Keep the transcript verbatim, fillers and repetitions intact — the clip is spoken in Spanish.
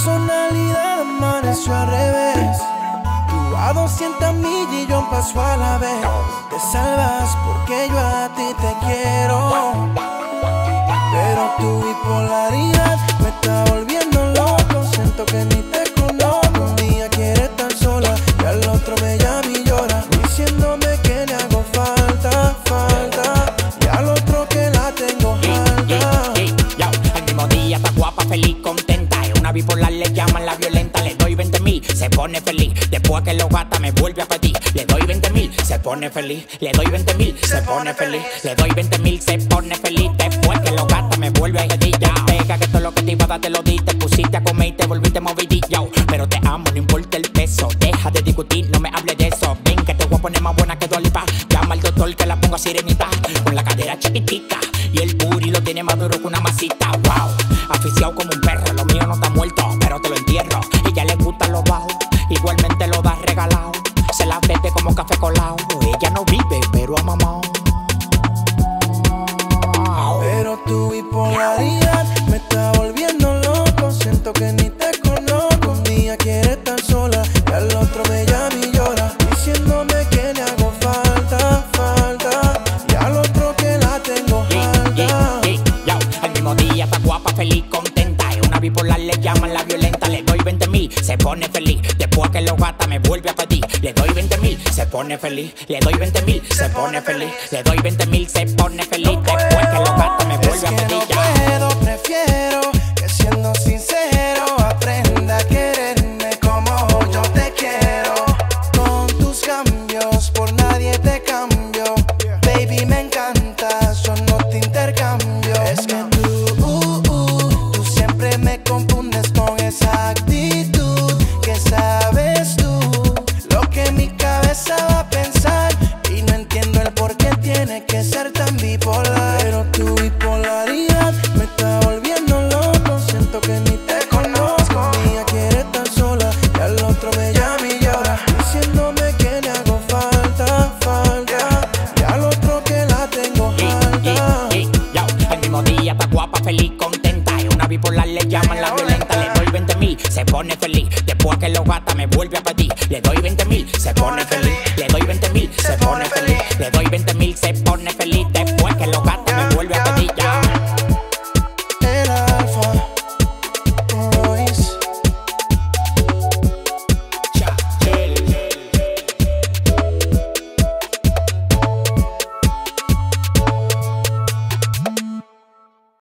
personalidad amaneció al revés. Tú a doscientas millas y yo un paso a la vez. Te salvas porque yo a ti te quiero, pero tu bipolaridad me está volviendo loco. Siento que ni te conozco. Un día quieres estar sola y al otro me llama y llora, diciéndome que le hago falta, falta, y al otro que la tengo alta. Yeah, yeah, yeah, yo, el mismo día está guapa, feliz, contenta. Es una bipolar, le llaman la violenta. Le doy veinte mil, se pone feliz. Después que lo gasta me vuelve a pedir. Le doy veinte mil, se pone feliz. Le doy veinte mil, se pone feliz. Le doy veinte mil, se pone feliz. Después que lo gasta me vuelve a pedir. Ya pega que todo lo que te iba a dar te lo di. Te pusiste a comer y te volviste movidilla. Pero te amo, no importa el peso. Deja de discutir, no me hables de eso. Ven que te voy a poner más buena que Dua Lipa. Llama al doctor que la pongo a sirenita. Con la cadera chiquitica y el booty lo tiene más duro que una masita. Wow, aficiado como un perro. Lo mío no está muerto, pero te lo entierro. Ella le gusta lo bajo, igualmente lo da regalado. Se la bebe como café colado. Ella no vive, pero ha mamado. Pero tu bipolaridad me está volviendo loco. Siento que ni te conozco. Un día quieres estar sola y al otro me llama y llora, diciéndome que le hago falta, falta, y al otro que la tengo alta. Yeah, yeah, yeah, yo, el mismo día está guapa, feliz, contenta. Es una bipolar, le llaman la violenta. Le doy veinte mil, se pone feliz. Después que lo gasta me vuelve a pedir. Le doy veinte mil, se pone feliz. Le doy veinte mil, se pone feliz. Le doy veinte mil, se pone feliz. Después que lo gasta me vuelve a pedir. No puedo, prefiero que siendo sincero aprenda a quererme como yo te quiero. Con tus cambios por nadie te cambio. Baby, me encantas, yo no te intercambio. Es que tú, uh, uh, tú siempre me confundes con esa actitud. Que sabes tú lo que mi cabeza va a pensar, y no entiendo el por qué tiene que ser tan bipolar. Pero tu bipolaridad me está volviendo loco. Siento que ni te conozco. Un día quieres estar sola y al otro me llama y llora, diciéndome que le hago falta, falta, y al otro que la tengo alta. Yeah, yeah, yeah, yo, el mismo día está guapa, feliz, contenta. Es una bipolar, le llaman la violenta. Le doy veinte mil, se pone feliz. Después que lo gasta me vuelve a pedir. Le doy veinte mil, se pone feliz. Le doy veinte mil, se pone feliz. Le doy veinte mil, se pone feliz. Después que lo gasta